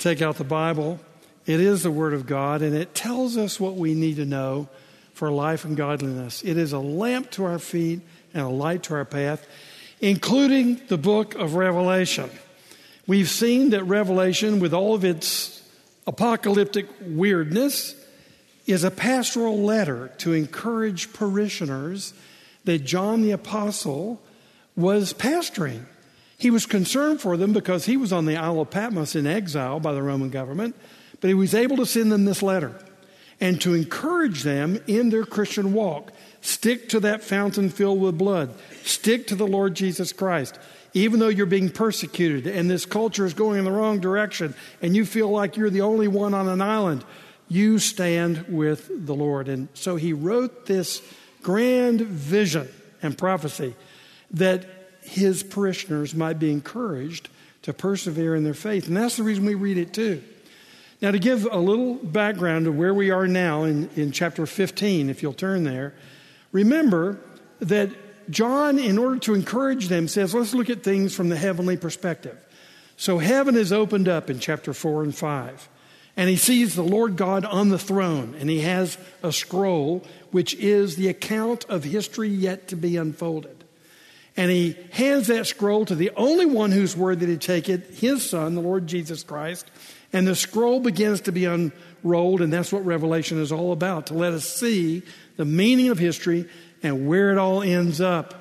take out the Bible. It is the Word of God, and it tells us what we need to know for life and godliness. It is a lamp to our feet and a light to our path, including the book of Revelation. We've seen that Revelation, with all of its apocalyptic weirdness, is a pastoral letter to encourage parishioners that John the Apostle was pastoring. He was concerned for them because he was on the Isle of Patmos in exile by the Roman government, but he was able to send them this letter and to encourage them in their Christian walk. Stick to that fountain filled with blood. Stick to the Lord Jesus Christ. Even though you're being persecuted and this culture is going in the wrong direction and you feel like you're the only one on an island, you stand with the Lord. And so he wrote this grand vision and prophecy that his parishioners might be encouraged to persevere in their faith. And that's the reason we read it too. Now, to give a little background of where we are now in chapter 15, if you'll turn there, remember that John, in order to encourage them, says, let's look at things from the heavenly perspective. So heaven is opened up in chapter 4 and 5. And he sees the Lord God on the throne. And he has a scroll, which is the account of history yet to be unfolded. And he hands that scroll to the only one who's worthy to take it, his Son, the Lord Jesus Christ. And the scroll begins to be unrolled. And that's what Revelation is all about, to let us see the meaning of history and where it all ends up.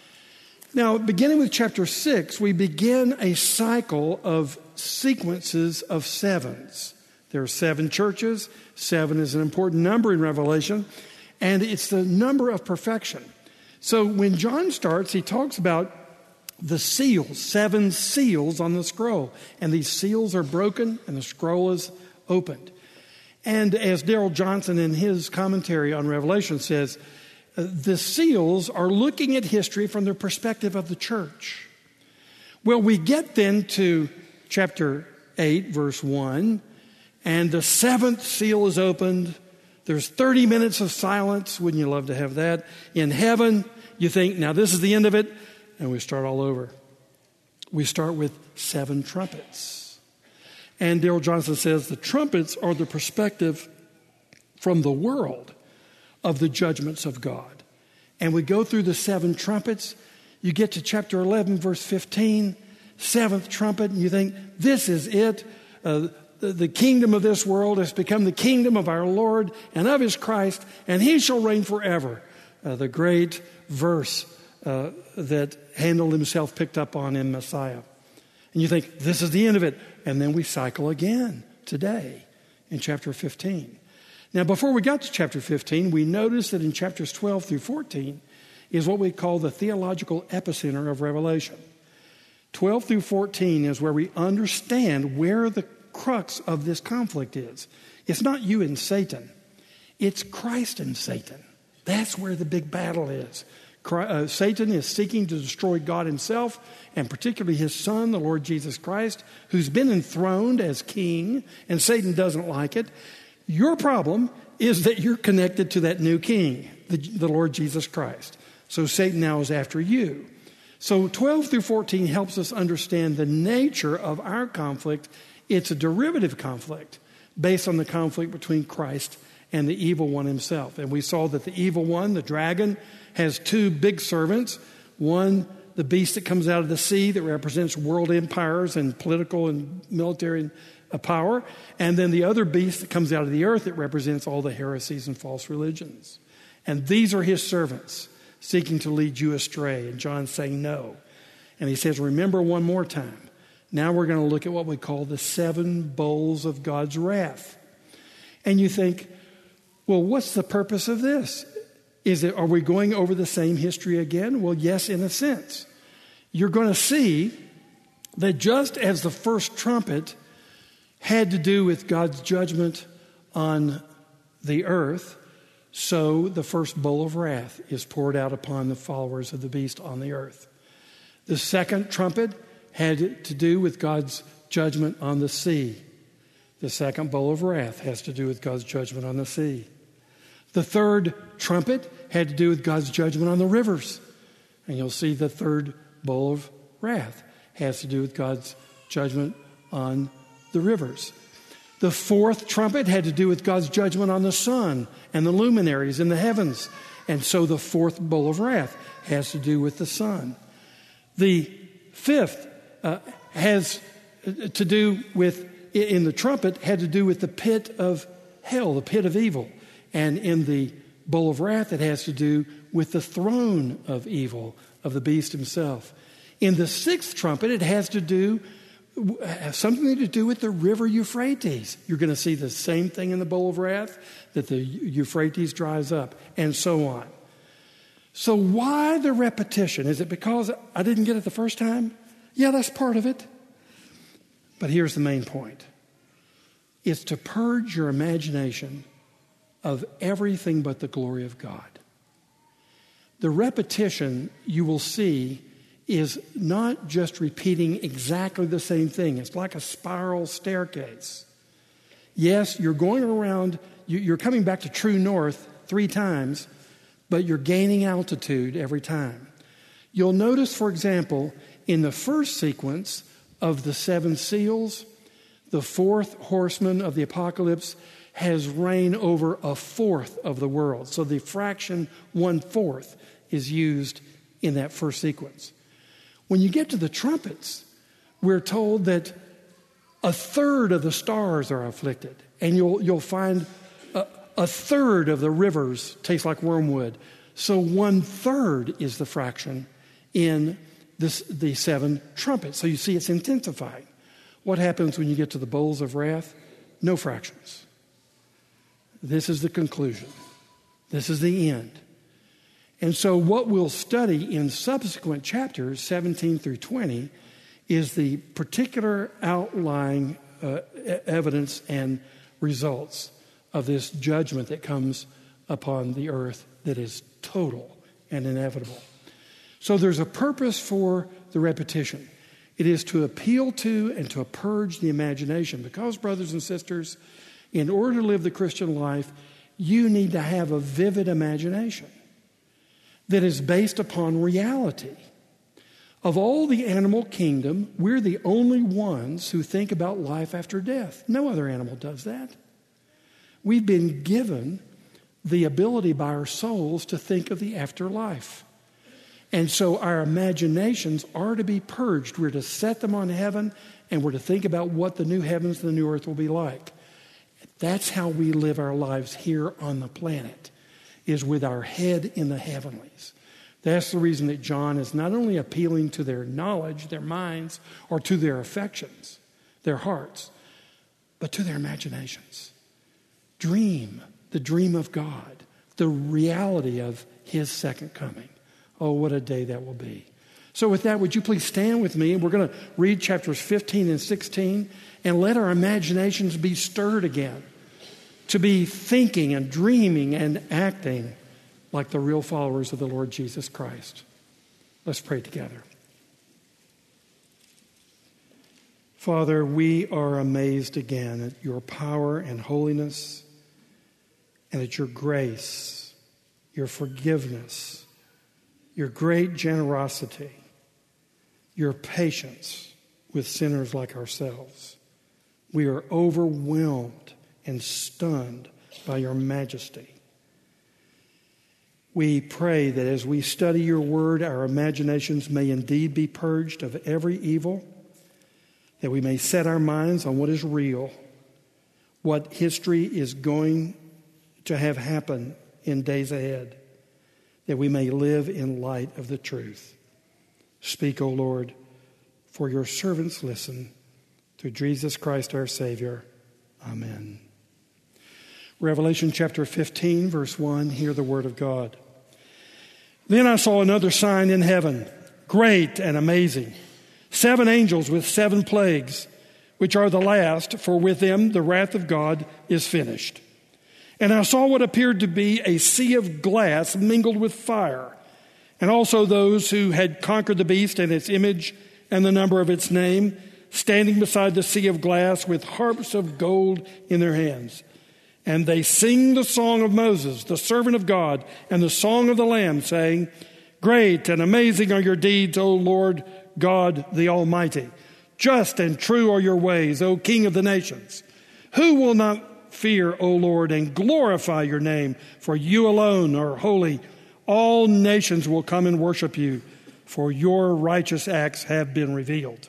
Now, beginning with chapter 6, we begin a cycle of sequences of sevens. There are 7 churches. 7 is an important number in Revelation, and it's the number of perfection. So when John starts, he talks about the seals, 7 seals on the scroll. And these seals are broken, and the scroll is opened. And as Darrell Johnson in his commentary on Revelation says, the seals are looking at history from the perspective of the church. Well, we get then to chapter 8, verse 1, and the 7th seal is opened. There's 30 minutes of silence. Wouldn't you love to have that? In heaven, you think, now this is the end of it, and we start all over. We start with 7 trumpets. And Darrell Johnson says the trumpets are the perspective from the world of the judgments of God. And we go through the 7 trumpets. You get to chapter 11, verse 15, 7th trumpet, and you think, this is it. The kingdom of this world has become the kingdom of our Lord and of his Christ, and he shall reign forever. The great verse that Handel himself picked up on in Messiah. And you think, this is the end of it. And then we cycle again today in chapter 15. Now, before we got to chapter 15, we noticed that in chapters 12 through 14 is what we call the theological epicenter of Revelation. 12 through 14 is where we understand where the crux of this conflict is. It's not you and Satan. It's Christ and Satan. That's where the big battle is. Satan is seeking to destroy God himself, and particularly his Son, the Lord Jesus Christ, who's been enthroned as king, and Satan doesn't like it. Your problem is that you're connected to that new king, the Lord Jesus Christ. So Satan now is after you. So 12 through 14 helps us understand the nature of our conflict. It's a derivative conflict based on the conflict between Christ and the evil one himself. And we saw that the evil one, the dragon, has 2 big servants. One, the beast that comes out of the sea that represents world empires and political and military power. And then the other beast that comes out of the earth that represents all the heresies and false religions. And these are his servants seeking to lead you astray. And John's saying no. And he says, remember one more time. Now we're going to look at what we call the 7 bowls of God's wrath. And you think, well, what's the purpose of this? Are we going over the same history again? Well, yes, in a sense. You're going to see that just as the first trumpet had to do with God's judgment on the earth, so the first bowl of wrath is poured out upon the followers of the beast on the earth. The second trumpet had to do with God's judgment on the sea. The second bowl of wrath has to do with God's judgment on the sea. The third trumpet had to do with God's judgment on the rivers. And you'll see the third bowl of wrath has to do with God's judgment on the rivers. The fourth trumpet had to do with God's judgment on the sun and the luminaries in the heavens. And so the fourth bowl of wrath has to do with the sun. The fifth has to do with, in the trumpet, had to do with the pit of hell, the pit of evil. And in the bowl of wrath, it has to do with the throne of evil, of the beast himself. In the sixth trumpet, it has something to do with the river Euphrates. You're going to see the same thing in the bowl of wrath, that the Euphrates dries up, and so on. So why the repetition? Is it because I didn't get it the first time? Yeah, that's part of it. But here's the main point. It's to purge your imagination of everything but the glory of God. The repetition, you will see, is not just repeating exactly the same thing. It's like a spiral staircase. Yes, you're going around, you're coming back to true north 3 times, but you're gaining altitude every time. You'll notice, for example, in the first sequence of the 7 seals, the fourth horseman of the apocalypse has reign over a fourth of the world. So the fraction 1/4 is used in that first sequence. When you get to the trumpets, we're told that a third of the stars are afflicted, and you'll find a third of the rivers taste like wormwood. So 1/3 is the fraction in the 7 trumpets. So you see it's intensifying. What happens when you get to the bowls of wrath? No fractions. This is the conclusion. This is the end. And so what we'll study in subsequent chapters, 17 through 20, is the particular outlying evidence and results of this judgment that comes upon the earth that is total and inevitable. So there's a purpose for the repetition. It is to appeal to and to purge the imagination. Because, brothers and sisters, in order to live the Christian life, you need to have a vivid imagination that is based upon reality. Of all the animal kingdom, we're the only ones who think about life after death. No other animal does that. We've been given the ability by our souls to think of the afterlife. And so our imaginations are to be purged. We're to set them on heaven, and we're to think about what the new heavens and the new earth will be like. That's how we live our lives here on the planet, is with our head in the heavenlies. That's the reason that John is not only appealing to their knowledge, their minds, or to their affections, their hearts, but to their imaginations. Dream the dream of God, the reality of his second coming. Oh, what a day that will be. So with that, would you please stand with me? And we're going to read chapters 15 and 16 and let our imaginations be stirred again to be thinking and dreaming and acting like the real followers of the Lord Jesus Christ. Let's pray together. Father, we are amazed again at your power and holiness, and at your grace, your forgiveness, your great generosity, your patience with sinners like ourselves. We are overwhelmed and stunned by your majesty. We pray that as we study your word, our imaginations may indeed be purged of every evil, that we may set our minds on what is real, what history is going to have happen in days ahead, that we may live in light of the truth. Speak, O Lord, for your servants listen. Through Jesus Christ our Savior. Amen. Revelation chapter 15, verse 1, hear the word of God. Then I saw another sign in heaven, great and amazing. 7 angels with 7 plagues, which are the last, for with them the wrath of God is finished. And I saw what appeared to be a sea of glass mingled with fire, and also those who had conquered the beast and its image and the number of its name, standing beside the sea of glass with harps of gold in their hands. And they sing the song of Moses, the servant of God, and the song of the Lamb, saying, Great and amazing are your deeds, O Lord God the Almighty. Just and true are your ways, O King of the nations. Who will not fear, O Lord, and glorify your name? For you alone are holy. All nations will come and worship you, for your righteous acts have been revealed.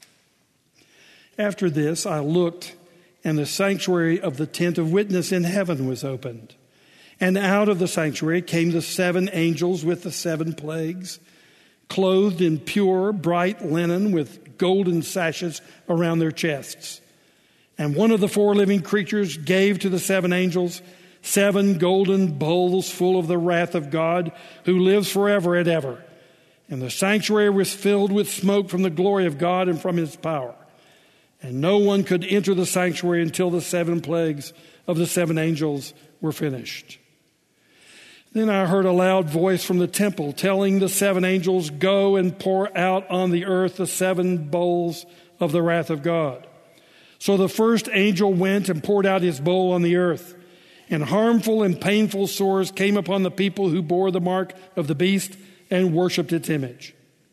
After this, I looked, and the sanctuary of the tent of witness in heaven was opened. And out of the sanctuary came the 7 angels with the 7 plagues, clothed in pure, bright linen with golden sashes around their chests. And one of the 4 living creatures gave to the 7 angels 7 golden bowls full of the wrath of God, who lives forever and ever. And the sanctuary was filled with smoke from the glory of God and from his power. And no one could enter the sanctuary until the 7 plagues of the 7 angels were finished. Then I heard a loud voice from the temple telling the 7 angels, "Go and pour out on the earth the 7 bowls of the wrath of God." So the first angel went and poured out his bowl on the earth, and harmful and painful sores came upon the people who bore the mark of the beast and worshipped its image.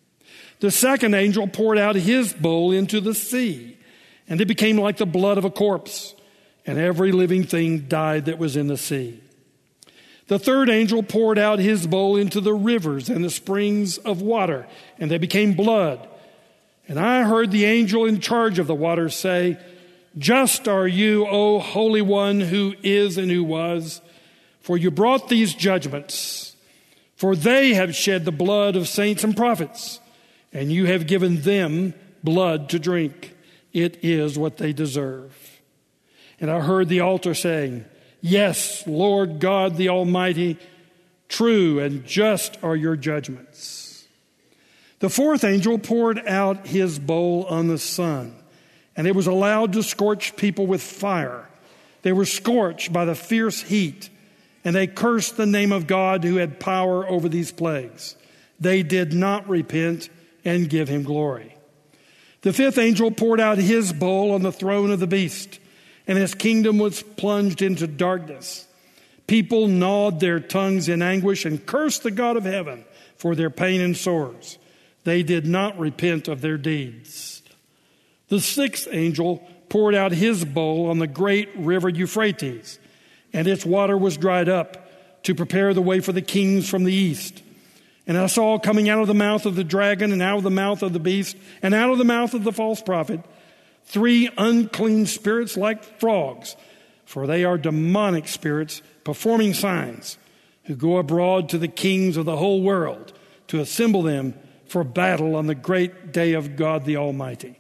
The second angel poured out his bowl into the sea, and it became like the blood of a corpse, and every living thing died that was in the sea. The third angel poured out his bowl into the rivers and the springs of water, and they became blood. And I heard the angel in charge of the waters say, "Just are you, O Holy One, who is and who was, for you brought these judgments. For they have shed the blood of saints and prophets, and you have given them blood to drink. It is what they deserve." And I heard the altar saying, "Yes, Lord God the Almighty, true and just are your judgments." The fourth angel poured out his bowl on the sun, and it was allowed to scorch people with fire. They were scorched by the fierce heat, and they cursed the name of God who had power over these plagues. They did not repent and give him glory. The fifth angel poured out his bowl on the throne of the beast, and his kingdom was plunged into darkness. People gnawed their tongues in anguish and cursed the God of heaven for their pain and sores. They did not repent of their deeds. The sixth angel poured out his bowl on the great river Euphrates, and its water was dried up to prepare the way for the kings from the east. And I saw coming out of the mouth of the dragon and out of the mouth of the beast and out of the mouth of the false prophet 3 unclean spirits like frogs, for they are demonic spirits performing signs, who go abroad to the kings of the whole world to assemble them for battle on the great day of God the Almighty.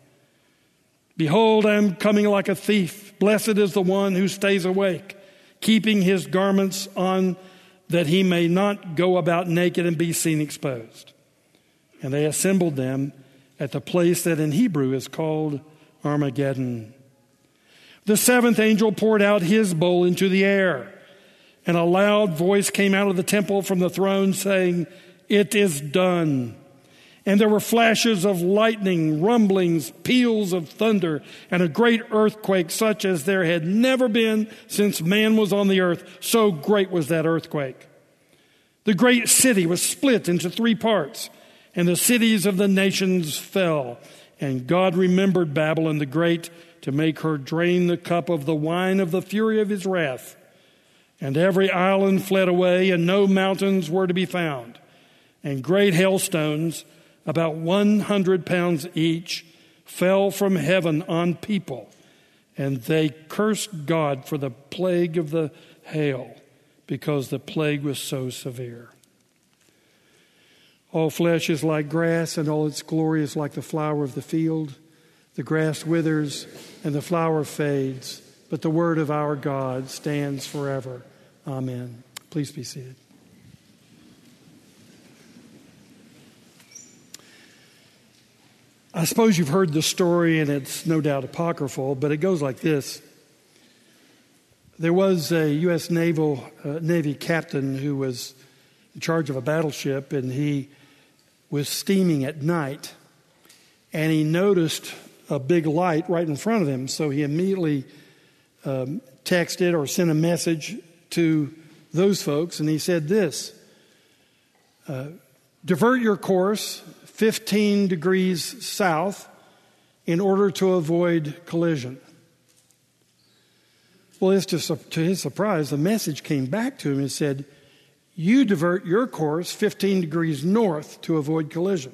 Behold, I am coming like a thief. Blessed is the one who stays awake, keeping his garments on, that he may not go about naked and be seen exposed. And they assembled them at the place that in Hebrew is called Armageddon. The seventh angel poured out his bowl into the air, and a loud voice came out of the temple from the throne saying, "It is done." And there were flashes of lightning, rumblings, peals of thunder, and a great earthquake such as there had never been since man was on the earth. So great was that earthquake. The great city was split into 3 parts, and the cities of the nations fell. And God remembered Babylon the Great to make her drain the cup of the wine of the fury of his wrath. And every island fled away, and no mountains were to be found. And great hailstones, about 100 pounds each, fell from heaven on people. And they cursed God for the plague of the hail, because the plague was so severe. All flesh is like grass, and all its glory is like the flower of the field. The grass withers, and the flower fades, but the word of our God stands forever. Amen. Please be seated. I suppose you've heard the story, and it's no doubt apocryphal, but it goes like this. There was a U.S. Navy captain who was in charge of a battleship, and he was steaming at night, and he noticed a big light right in front of him, so he immediately texted or sent a message to those folks, and he said this: divert your course 15 degrees south in order to avoid collision. Well, to his surprise, the message came back to him and said, you divert your course 15 degrees north to avoid collision.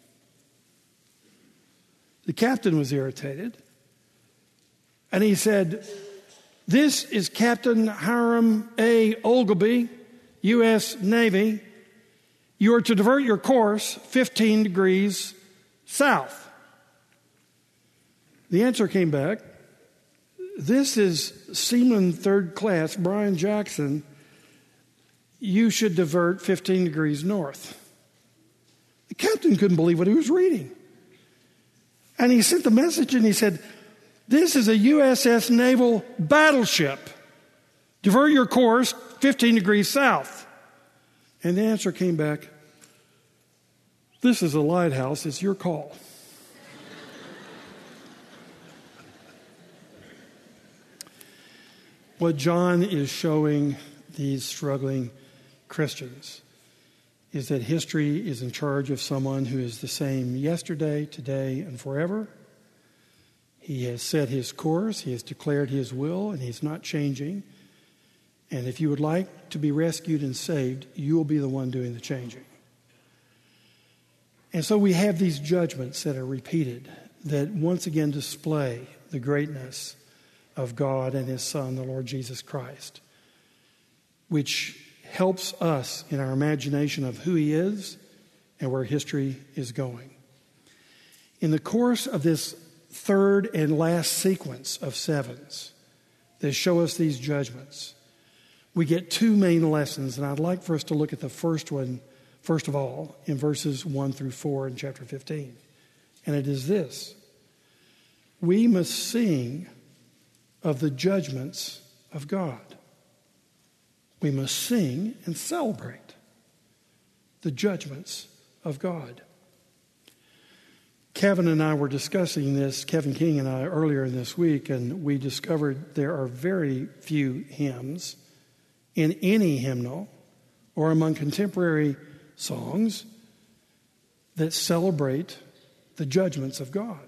The captain was irritated, and he said, this is Captain Hiram A. Ogleby, U.S. Navy. You are to divert your course 15 degrees south. The answer came back, this is Seaman Third Class Brian Jackson. You should divert 15 degrees north. The captain couldn't believe what he was reading. And he sent the message and he said, this is a USS naval battleship. Divert your course 15 degrees south. And the answer came back, this is a lighthouse, it's your call. What John is showing these struggling Christians is that history is in charge of someone who is the same yesterday, today, and forever. He has set his course, he has declared his will, and he's not changing. And if you would like to be rescued and saved, you will be the one doing the changing. And so we have these judgments that are repeated that once again display the greatness of God and His Son, the Lord Jesus Christ, which helps us in our imagination of who He is and where history is going. In the course of this third and last sequence of sevens that show us these judgments, we get two main lessons, and I'd like for us to look at the first one, first of all, in verses 1 through 4 in chapter 15. And it is this: we must sing of the judgments of God. We must sing and celebrate the judgments of God. Kevin and I were discussing this, Kevin King and I, earlier in this week, and we discovered there are very few hymns in any hymnal or among contemporary songs that celebrate the judgments of God.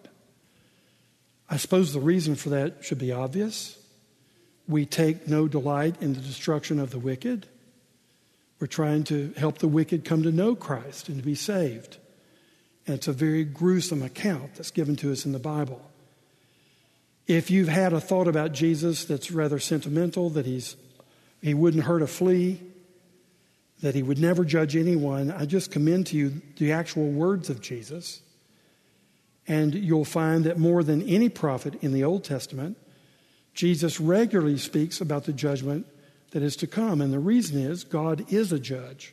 I suppose the reason for that should be obvious. We take no delight in the destruction of the wicked. We're trying to help the wicked come to know Christ and to be saved. And it's a very gruesome account that's given to us in the Bible. If you've had a thought about Jesus that's rather sentimental, that he wouldn't hurt a flea, that he would never judge anyone, I just commend to you the actual words of Jesus. And you'll find that more than any prophet in the Old Testament, Jesus regularly speaks about the judgment that is to come. And the reason is God is a judge.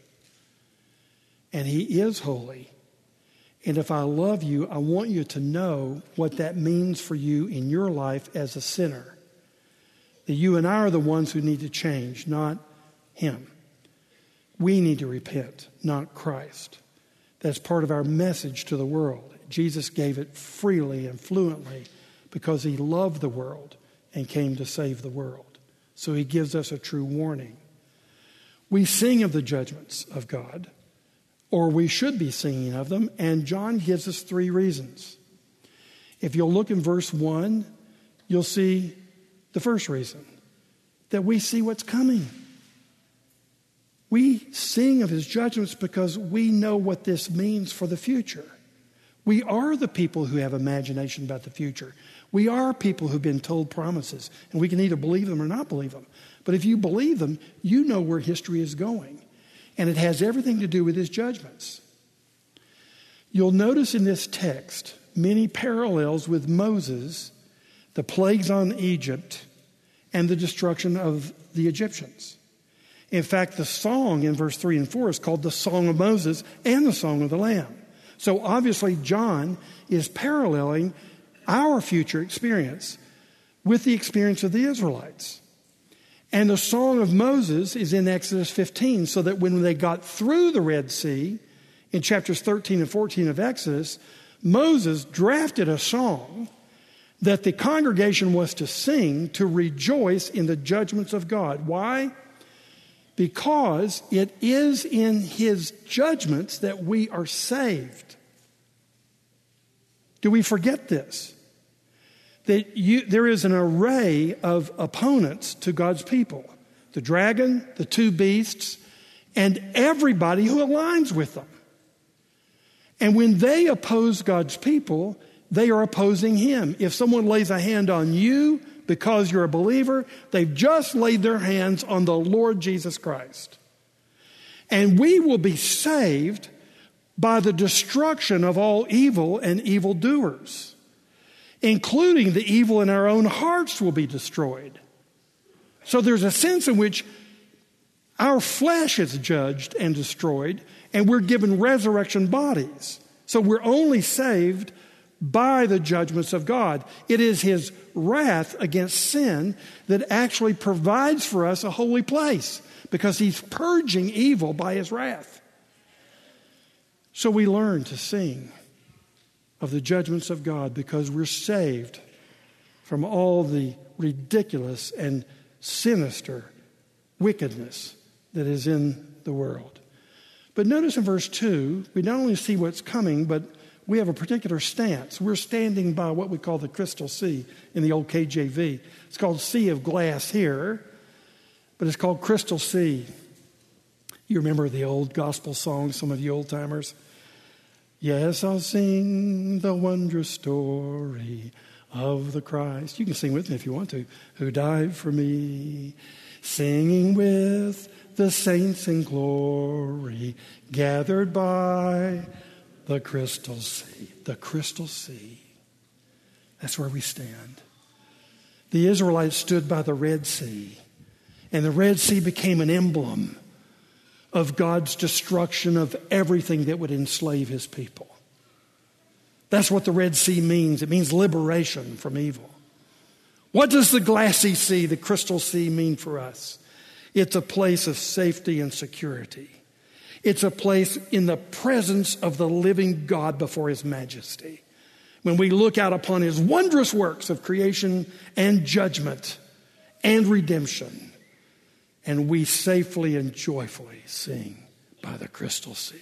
And He is holy. And if I love you, I want you to know what that means for you in your life as a sinner. That you and I are the ones who need to change, not Him. We need to repent, not Christ. That's part of our message to the world. Jesus gave it freely and fluently because He loved the world and came to save the world. So He gives us a true warning. We sing of the judgments of God, or we should be singing of them, and John gives us 3 reasons. If you'll look in verse 1, you'll see the first reason, that we see what's coming. We sing of His judgments because we know what this means for the future. We are the people who have imagination about the future. We are people who've been told promises, and we can either believe them or not believe them. But if you believe them, you know where history is going, and it has everything to do with His judgments. You'll notice in this text many parallels with Moses, the plagues on Egypt, and the destruction of the Egyptians. In fact, the song in verse 3 and 4 is called the Song of Moses and the Song of the Lamb. So obviously John is paralleling our future experience with the experience of the Israelites. And the Song of Moses is in Exodus 15, so that when they got through the Red Sea, in chapters 13 and 14 of Exodus, Moses drafted a song that the congregation was to sing to rejoice in the judgments of God. Why? Because it is in His judgments that we are saved. Do we forget this? That there is an array of opponents to God's people. The dragon, the two beasts, and everybody who aligns with them. And when they oppose God's people, they are opposing him. If someone lays a hand on you because you're a believer, they've just laid their hands on the Lord Jesus Christ. And we will be saved by the destruction of all evil and evildoers, including the evil in our own hearts will be destroyed. So there's a sense in which our flesh is judged and destroyed, and we're given resurrection bodies. So we're only saved by the judgments of God. It is his wrath against sin that actually provides for us a holy place, because he's purging evil by his wrath. So we learn to sing of the judgments of God because we're saved from all the ridiculous and sinister wickedness that is in the world. But notice in verse 2, we not only see what's coming, but we have a particular stance. We're standing by what we call the crystal sea in the old KJV. It's called Sea of Glass here, but it's called Crystal Sea. You remember the old gospel song, some of you old timers? Yes, I'll sing the wondrous story of the Christ. You can sing with me if you want to. Who died for me, singing with the saints in glory, gathered by the crystal sea. The crystal sea. That's where we stand. The Israelites stood by the Red Sea, and the Red Sea became an emblem of God's destruction of everything that would enslave his people. That's what the Red Sea means. It means liberation from evil. What does the glassy sea, the crystal sea, mean for us? It's a place of safety and security. It's a place in the presence of the living God before his majesty. When we look out upon his wondrous works of creation and judgment and redemption, and we safely and joyfully sing by the crystal sea.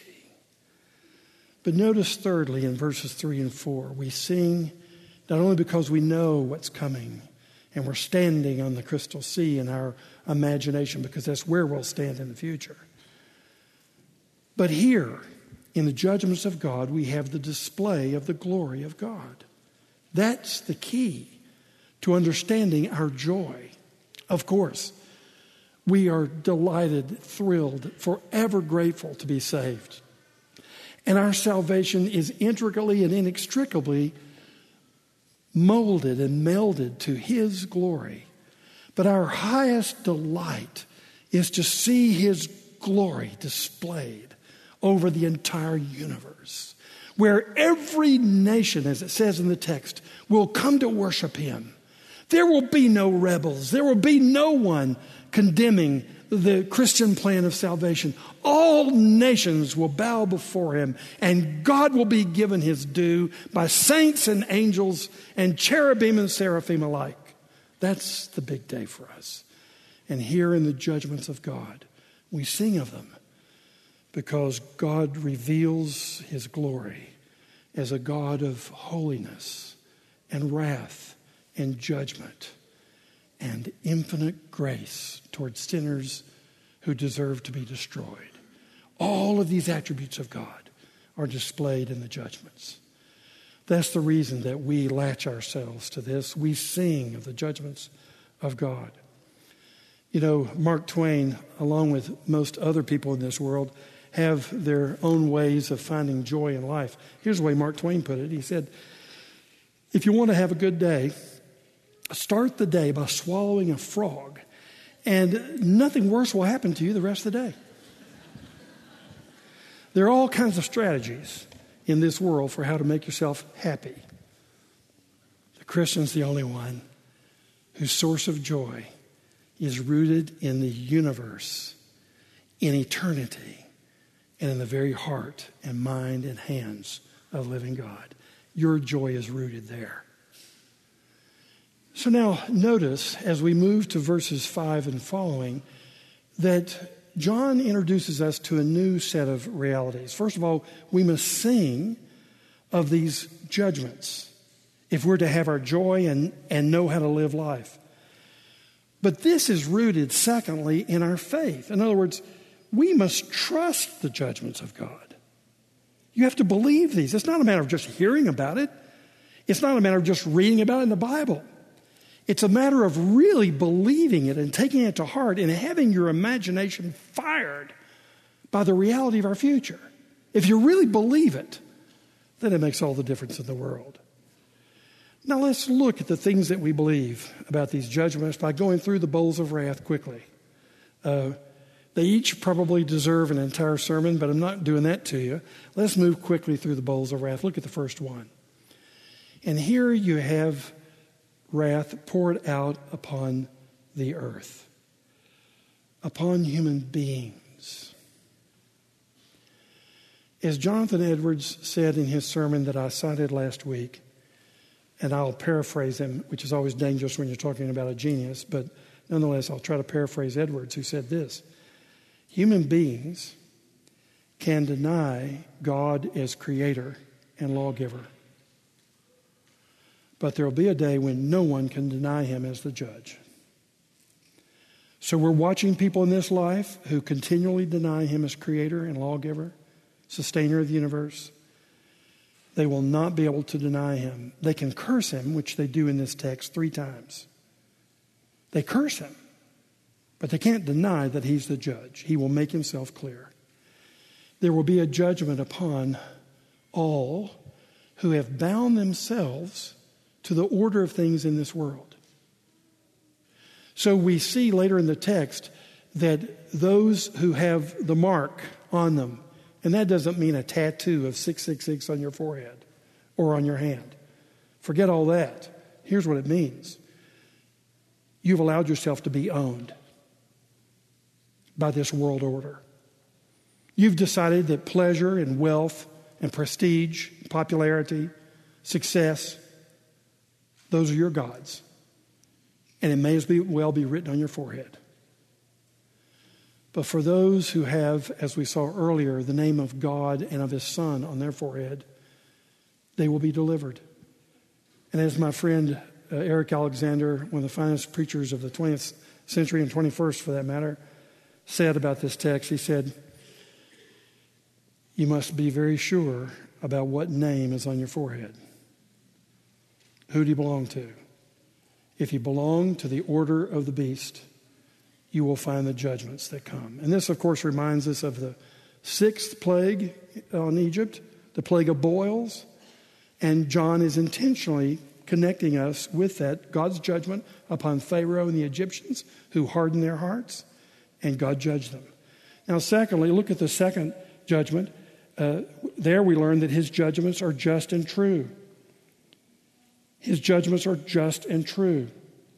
But notice thirdly in verses 3 and 4, we sing not only because we know what's coming and we're standing on the crystal sea in our imagination, because that's where we'll stand in the future. But here in the judgments of God, we have the display of the glory of God. That's the key to understanding our joy. Of course, we are delighted, thrilled, forever grateful to be saved. And our salvation is intricately and inextricably molded and melded to his glory. But our highest delight is to see his glory displayed over the entire universe, where every nation, as it says in the text, will come to worship him. There will be no rebels. There will be no one condemning the Christian plan of salvation. All nations will bow before him, and God will be given his due by saints and angels and cherubim and seraphim alike. That's the big day for us. And here in the judgments of God, we sing of them because God reveals his glory as a God of holiness and wrath and judgment and infinite grace towards sinners who deserve to be destroyed. All of these attributes of God are displayed in the judgments. That's the reason that we latch ourselves to this. We sing of the judgments of God. You know, Mark Twain, along with most other people in this world, have their own ways of finding joy in life. Here's the way Mark Twain put it. He said, if you want to have a good day, start the day by swallowing a frog, and nothing worse will happen to you the rest of the day. There are all kinds of strategies in this world for how to make yourself happy. The Christian's the only one whose source of joy is rooted in the universe, in eternity, and in the very heart and mind and hands of living God. Your joy is rooted there. So now notice, as we move to verses 5 and following, that John introduces us to a new set of realities. First of all, we must sing of these judgments if we're to have our joy and know how to live life. But this is rooted, secondly, in our faith. In other words, we must trust the judgments of God. You have to believe these. It's not a matter of just hearing about it. It's not a matter of just reading about it in the Bible. It's a matter of really believing it and taking it to heart and having your imagination fired by the reality of our future. If you really believe it, then it makes all the difference in the world. Now let's look at the things that we believe about these judgments by going through the bowls of wrath quickly. They each probably deserve an entire sermon, but I'm not doing that to you. Let's move quickly through the bowls of wrath. Look at the first one. And here you have wrath poured out upon the earth, upon human beings. As Jonathan Edwards said in his sermon that I cited last week, and I'll paraphrase him, which is always dangerous when you're talking about a genius, but nonetheless, I'll try to paraphrase Edwards, who said this: human beings can deny God as creator and lawgiver, but there will be a day when no one can deny him as the judge. So we're watching people in this life who continually deny him as creator and lawgiver, sustainer of the universe. They will not be able to deny him. They can curse him, which they do in this text 3 times. They curse him, but they can't deny that he's the judge. He will make himself clear. There will be a judgment upon all who have bound themselves to the order of things in this world. So we see later in the text that those who have the mark on them, and that doesn't mean a tattoo of 666 on your forehead or on your hand. Forget all that. Here's what it means. You've allowed yourself to be owned by this world order. You've decided that pleasure and wealth and prestige, popularity, success, those are your gods. And it may as well be written on your forehead. But for those who have, as we saw earlier, the name of God and of his Son on their forehead, they will be delivered. And as my friend Eric Alexander, one of the finest preachers of the 20th century and 21st for that matter, said about this text, he said, you must be very sure about what name is on your forehead. Who do you belong to? If you belong to the order of the beast, you will find the judgments that come. And this, of course, reminds us of the 6th plague on Egypt, the plague of boils. And John is intentionally connecting us with that, God's judgment upon Pharaoh and the Egyptians who hardened their hearts, and God judged them. Now, secondly, look at the second judgment. There we learn that his judgments are just and true. His judgments are just and true.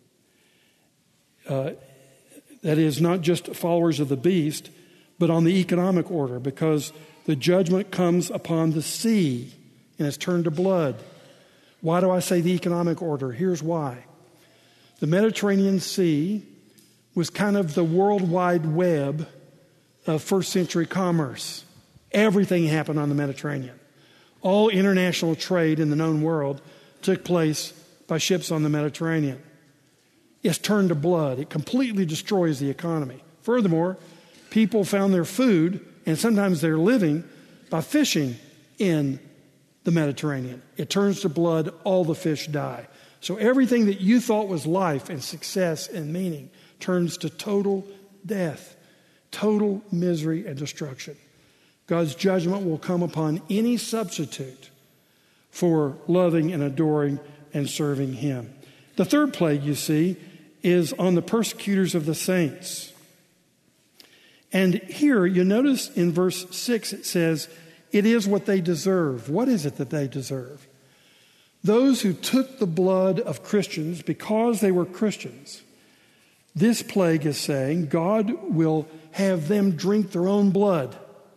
That is, not just followers of the beast, but on the economic order, because the judgment comes upon the sea and it's turned to blood. Why do I say the economic order? Here's why. The Mediterranean Sea was kind of the worldwide web of first century commerce. Everything happened on the Mediterranean. All international trade in the known world took place by ships on the Mediterranean. It's turned to blood. It completely destroys the economy. Furthermore, people found their food and sometimes their living by fishing in the Mediterranean. It turns to blood. All the fish die. So everything that you thought was life and success and meaning turns to total death, total misery and destruction. God's judgment will come upon any substitute for loving and adoring and serving him. The third plague, you see, is on the persecutors of the saints. And here you notice in verse 6 it says, it is what they deserve. What is it that they deserve? Those who took the blood of Christians because they were Christians. This plague is saying God will have them drink their own blood.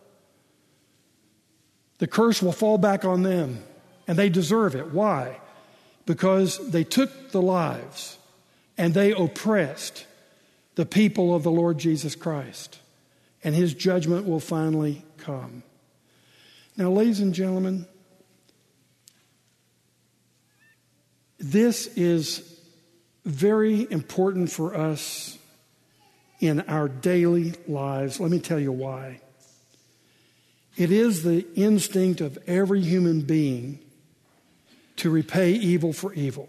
The curse will fall back on them, and they deserve it. Why? Because they took the lives and they oppressed the people of the Lord Jesus Christ. And his judgment will finally come. Now, ladies and gentlemen, This is very important for us in our daily lives. Let me tell you why. It is the instinct of every human being to repay evil for evil.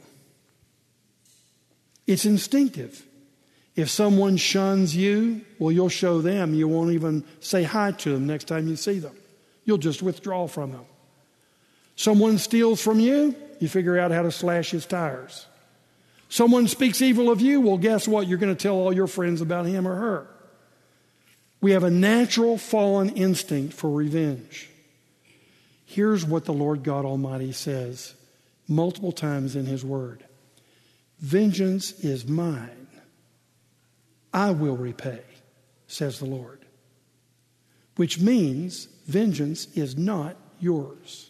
It's instinctive. If someone shuns you, well, you'll show them. You won't even say hi to them next time you see them. You'll just withdraw from them. Someone steals from you, you figure out how to slash his tires. Someone speaks evil of you, well, guess what? You're going to tell all your friends about him or her. We have a natural fallen instinct for revenge. Here's what the Lord God Almighty says multiple times in His Word. Vengeance is mine. I will repay, says the Lord. Which means vengeance is not yours.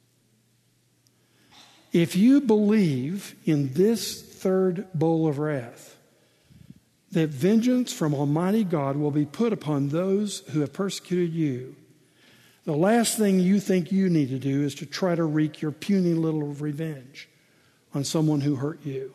If you believe in this third bowl of wrath, that vengeance from Almighty God will be put upon those who have persecuted you, the last thing you think you need to do is to try to wreak your puny little revenge on someone who hurt you.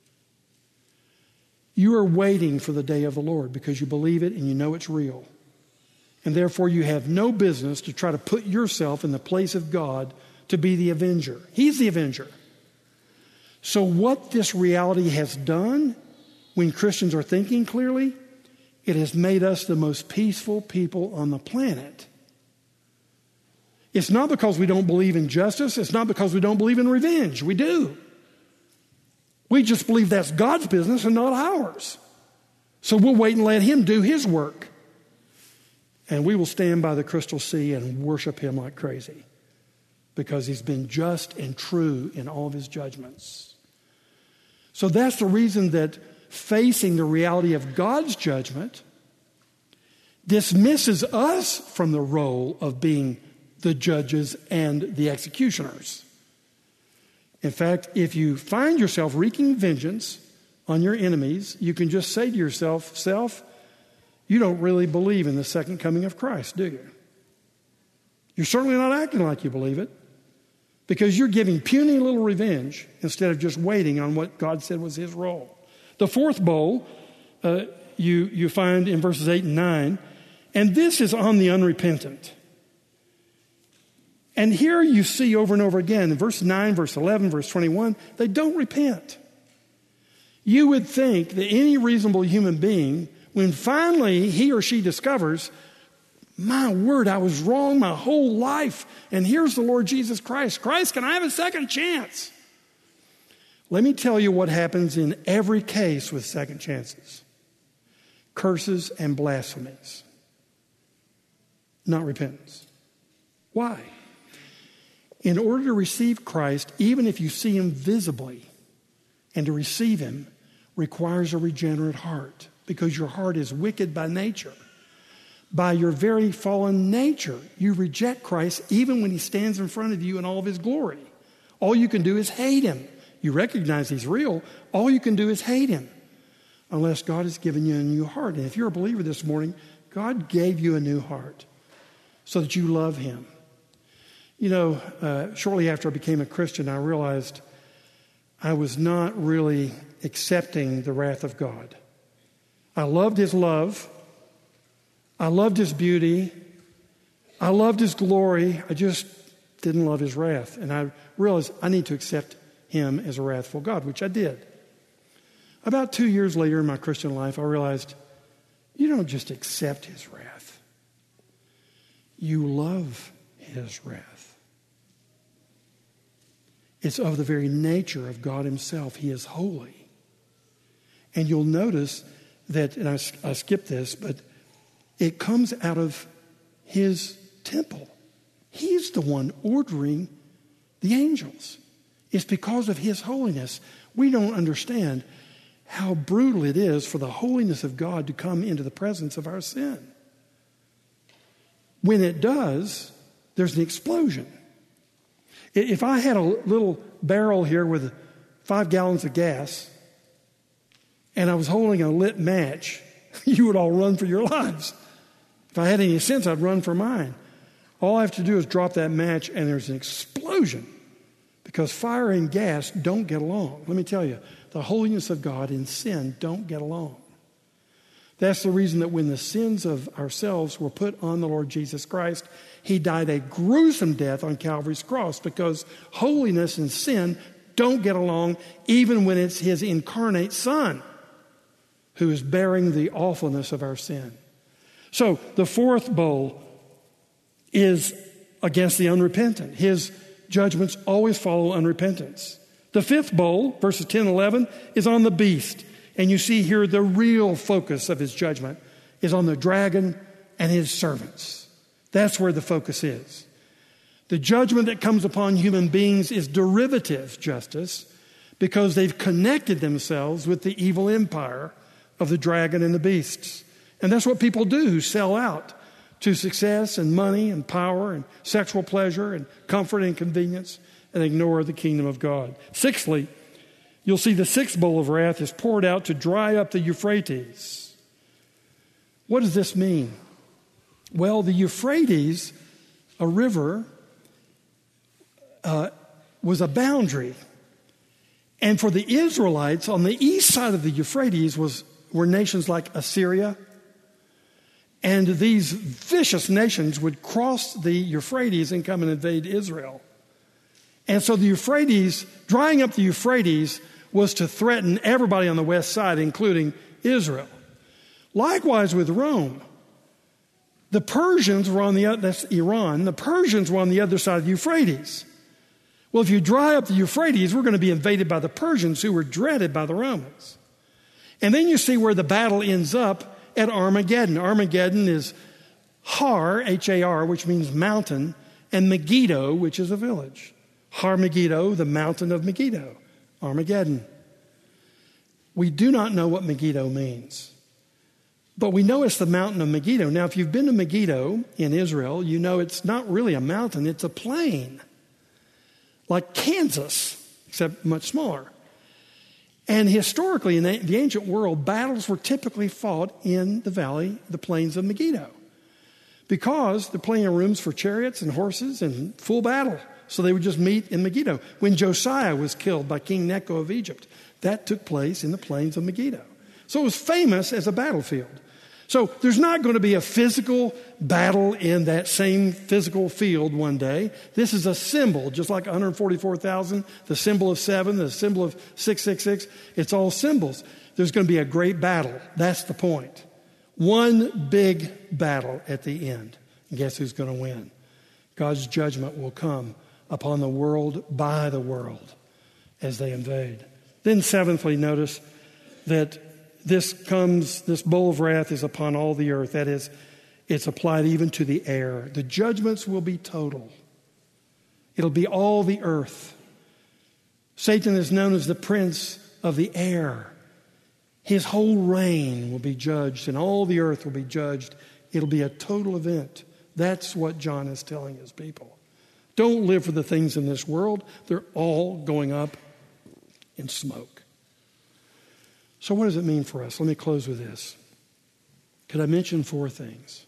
You are waiting for the day of the Lord because you believe it and you know it's real. And therefore you have no business to try to put yourself in the place of God to be the avenger. He's the avenger. So what this reality has done when Christians are thinking clearly, it has made us the most peaceful people on the planet. It's not because we don't believe in justice. It's not because we don't believe in revenge. We do. We just believe that's God's business and not ours. So we'll wait and let Him do His work. And we will stand by the crystal sea and worship Him like crazy because He's been just and true in all of His judgments. So that's the reason that facing the reality of God's judgment dismisses us from the role of being the judges and the executioners. In fact, if you find yourself wreaking vengeance on your enemies, you can just say to yourself, self, you don't really believe in the second coming of Christ, do you? You're certainly not acting like you believe it because you're giving puny little revenge instead of just waiting on what God said was His role. The fourth bowl you find in verses 8 and 9, and this is on the unrepentant. And here you see over and over again, in verse 9, verse 11, verse 21, they don't repent. You would think that any reasonable human being, when finally he or she discovers, my word, I was wrong my whole life, and here's the Lord Jesus Christ. Christ, can I have a second chance? Let me tell you what happens in every case with second chances. Curses and blasphemies. Not repentance. Why? In order to receive Christ, even if you see Him visibly, and to receive Him requires a regenerate heart because your heart is wicked by nature. By your very fallen nature, you reject Christ even when He stands in front of you in all of His glory. All you can do is hate Him. You recognize He's real. All you can do is hate Him unless God has given you a new heart. And if you're a believer this morning, God gave you a new heart so that you love Him. You know, shortly after I became a Christian, I realized I was not really accepting the wrath of God. I loved His love. I loved His beauty. I loved His glory. I just didn't love His wrath. And I realized I need to accept Him as a wrathful God, which I did. About 2 years later in my Christian life, I realized you don't just accept His wrath. You love His wrath. It's of the very nature of God Himself. He is holy. And you'll notice that, and I skipped this, but it comes out of His temple. He's the one ordering the angels. It's because of His holiness. We don't understand how brutal it is for the holiness of God to come into the presence of our sin. When it does, there's an explosion. If I had a little barrel here with 5 gallons of gas and I was holding a lit match, you would all run for your lives. If I had any sense, I'd run for mine. All I have to do is drop that match and there's an explosion Because fire and gas don't get along. Let me tell you, the holiness of God and sin don't get along. That's the reason that when the sins of ourselves were put on the Lord Jesus Christ, he died a gruesome death on Calvary's cross, because holiness and sin don't get along, even when it's his incarnate Son who is bearing the awfulness of our sin. So the fourth bowl is against the unrepentant. His judgments always follow unrepentance. The fifth bowl, verses 10 and 11, is on the beast. And you see here the real focus of his judgment is on the dragon and his servants. That's where the focus is. The judgment that comes upon human beings is derivative justice, because they've connected themselves with the evil empire of the dragon and the beasts. And that's what people do who sell out to success and money and power and sexual pleasure and comfort and convenience and ignore the kingdom of God. Sixthly, you'll see the sixth bowl of wrath is poured out to dry up the Euphrates. What does this mean? Well, the Euphrates, a river, was a boundary. And for the Israelites, on the east side of the Euphrates were nations like Assyria. And these vicious nations would cross the Euphrates and come and invade Israel. And so the Euphrates, drying up the Euphrates, was to threaten everybody on the west side, including Israel. Likewise with Rome. The Persians were on that's Iran. The Persians were on the other side of the Euphrates. Well, if you dry up the Euphrates, we're going to be invaded by the Persians, who were dreaded by the Romans. And then you see where the battle ends up at Armageddon. Armageddon is Har, H-A-R, which means mountain, and Megiddo, which is a village. Har Megiddo, the mountain of Megiddo. Armageddon. We do not know what Megiddo means, but we know it's the mountain of Megiddo. Now, if you've been to Megiddo in Israel, you know it's not really a mountain, it's a plain, like Kansas, except much smaller. And historically, in the ancient world, battles were typically fought in the valley, the plains of Megiddo, because there are plenty of rooms for chariots and horses and full battle. So they would just meet in Megiddo. When Josiah was killed by King Necho of Egypt, that took place in the plains of Megiddo. So it was famous as a battlefield. So there's not going to be a physical battle in that same physical field one day. This is a symbol, just like 144,000, the symbol of 7, the symbol of 666. It's all symbols. There's going to be a great battle. That's the point. One big battle at the end. And guess who's going to win? God's judgment will come upon the world by the world as they invade. Then seventhly, notice that this bowl of wrath is upon all the earth. That is, it's applied even to the air. The judgments will be total. It'll be all the earth. Satan is known as the prince of the air. His whole reign will be judged, and all the earth will be judged. It'll be a total event. That's what John is telling his people. Don't live for the things in this world. They're all going up in smoke. So what does it mean for us? Let me close with this. Could I mention 4 things?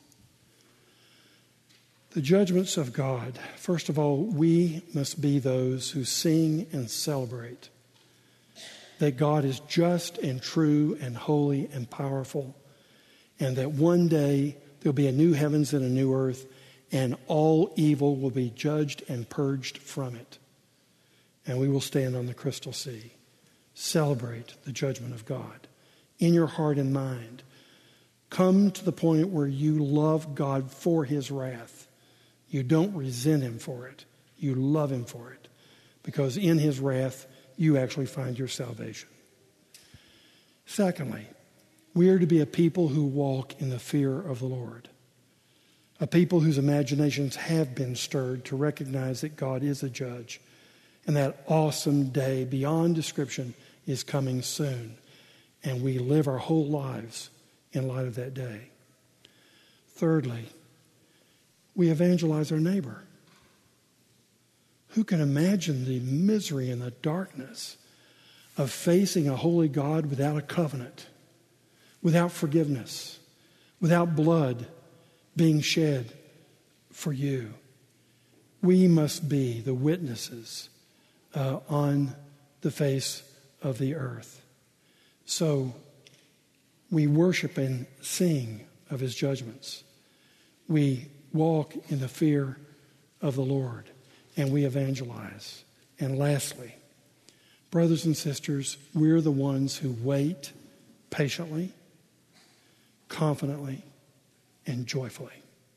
The judgments of God. First of all, we must be those who sing and celebrate that God is just and true and holy and powerful, and that one day there'll be a new heavens and a new earth, and all evil will be judged and purged from it. And we will stand on the crystal sea. Celebrate the judgment of God in your heart and mind. Come to the point where you love God for his wrath. You don't resent him for it. You love him for it. Because in his wrath, you actually find your salvation. Secondly, we are to be a people who walk in the fear of the Lord. A people whose imaginations have been stirred to recognize that God is a judge, and that awesome day beyond description is coming soon. And we live our whole lives in light of that day. Thirdly, we evangelize our neighbor. Who can imagine the misery and the darkness of facing a holy God without a covenant, without forgiveness, without blood being shed for you? We must be the witnesses on the face of the earth. So we worship and sing of his judgments. We walk in the fear of the Lord, and we evangelize. And lastly, brothers and sisters, we're the ones who wait patiently, confidently, and joyfully.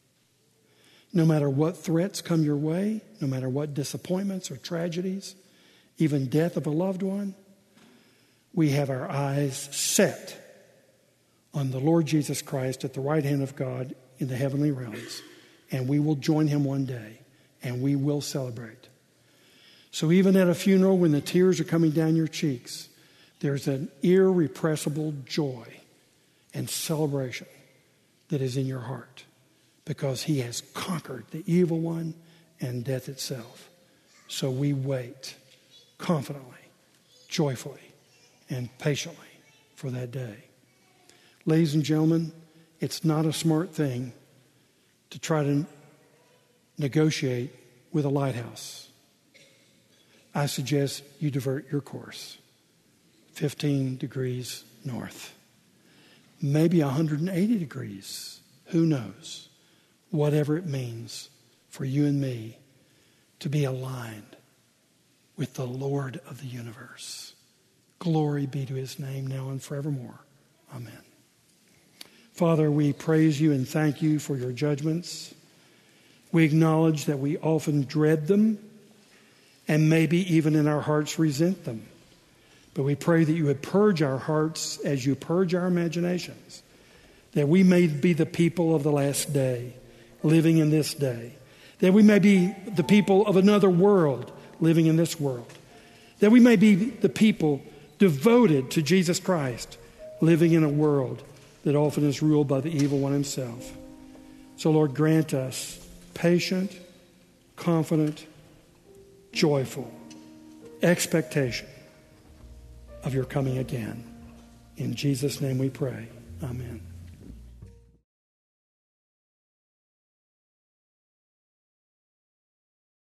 No matter what threats come your way, no matter what disappointments or tragedies, even death of a loved one, we have our eyes set on the Lord Jesus Christ at the right hand of God in the heavenly realms, and we will join him one day, and we will celebrate. So even at a funeral, when the tears are coming down your cheeks, there's an irrepressible joy and celebration that is in your heart, because he has conquered the evil one and death itself. So we wait confidently, joyfully, and patiently for that day. Ladies and gentlemen, it's not a smart thing to try to negotiate with a lighthouse. I suggest you divert your course 15 degrees north, maybe 180 degrees, who knows? Whatever it means for you and me to be aligned with the Lord of the universe. Glory be to his name now and forevermore. Amen. Father, we praise you and thank you for your judgments. We acknowledge that we often dread them and maybe even in our hearts resent them. But we pray that you would purge our hearts as you purge our imaginations, that we may be the people of the last day, living in this day, that we may be the people of another world, living in this world, that we may be the people devoted to Jesus Christ, living in a world that often is ruled by the evil one himself. So, Lord, grant us patient, confident, joyful expectation of your coming again. In Jesus' name we pray. Amen.